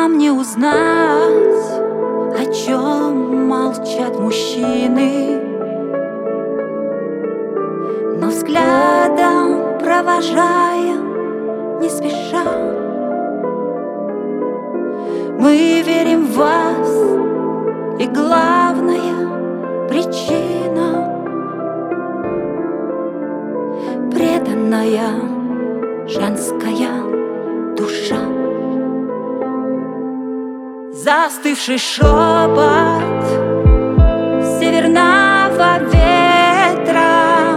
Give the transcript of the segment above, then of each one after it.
нам не узнать, о чем молчат мужчины, но взглядом провожая не спеша. Мы верим в вас, и главная причина — преданная женская душа. Застывший шепот северного ветра,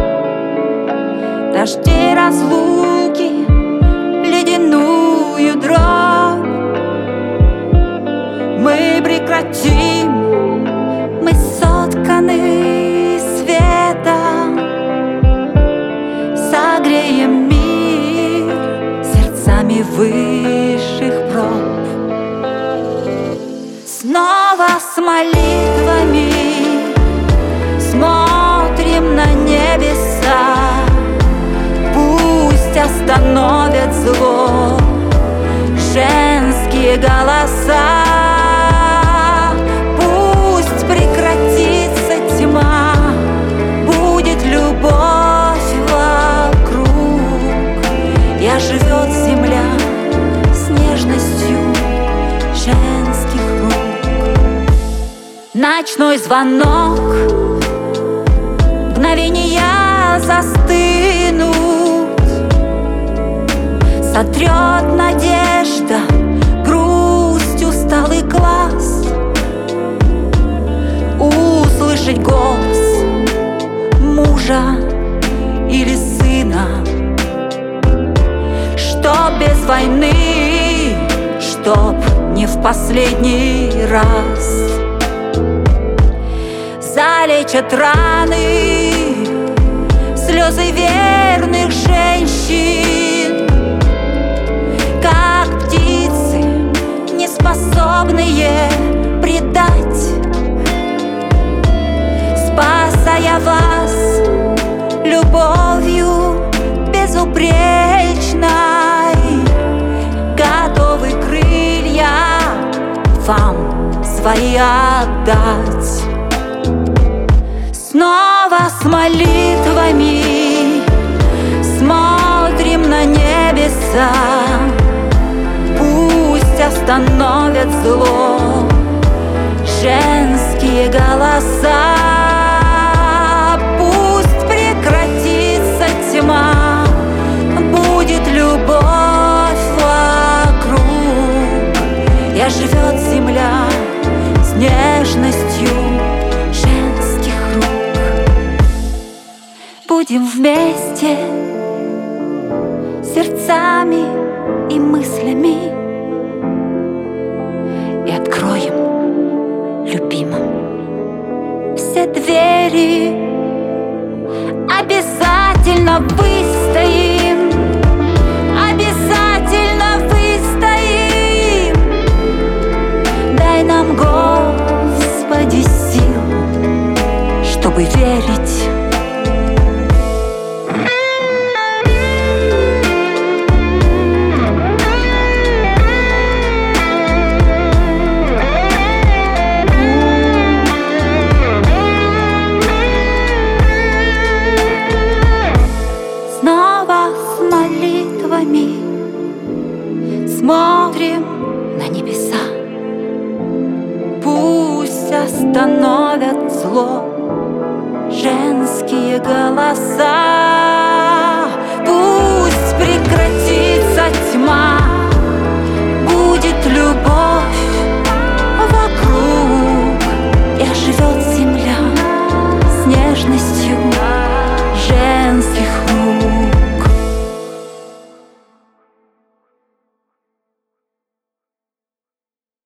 дожди разлуки, ледяную дробь. Мы прекратим, мы сотканы светом, согреем мир сердцами высших проб. Снова с молитвами смотрим на небеса, пусть остановят зло женские голоса. Пусть прекратится тьма, будет любовь вокруг, и оживет земля с нежностью женских рук. Ночной звонок, мгновения застынут, сотрет надежда грусть усталый глаз. Услышать голос мужа или сына, чтоб без войны, чтоб не в последний раз. Залечат раны слезы верных женщин, как птицы, не способные предать, спасая вас любовью безупречной, готовы крылья вам свои отдать. Снова с молитвами смотрим на небеса, пусть остановят зло женские голоса. Пусть прекратится тьма, будет любовь вокруг, и оживет земля с нежностью женских рук. Будем вместе сердцами и мыслями, и откроем любимым все двери. Обязательно выстоим, обязательно выстоим. Дай нам, Господи, сил, чтобы верить. Смотрим на небеса, пусть остановят зло женские голоса.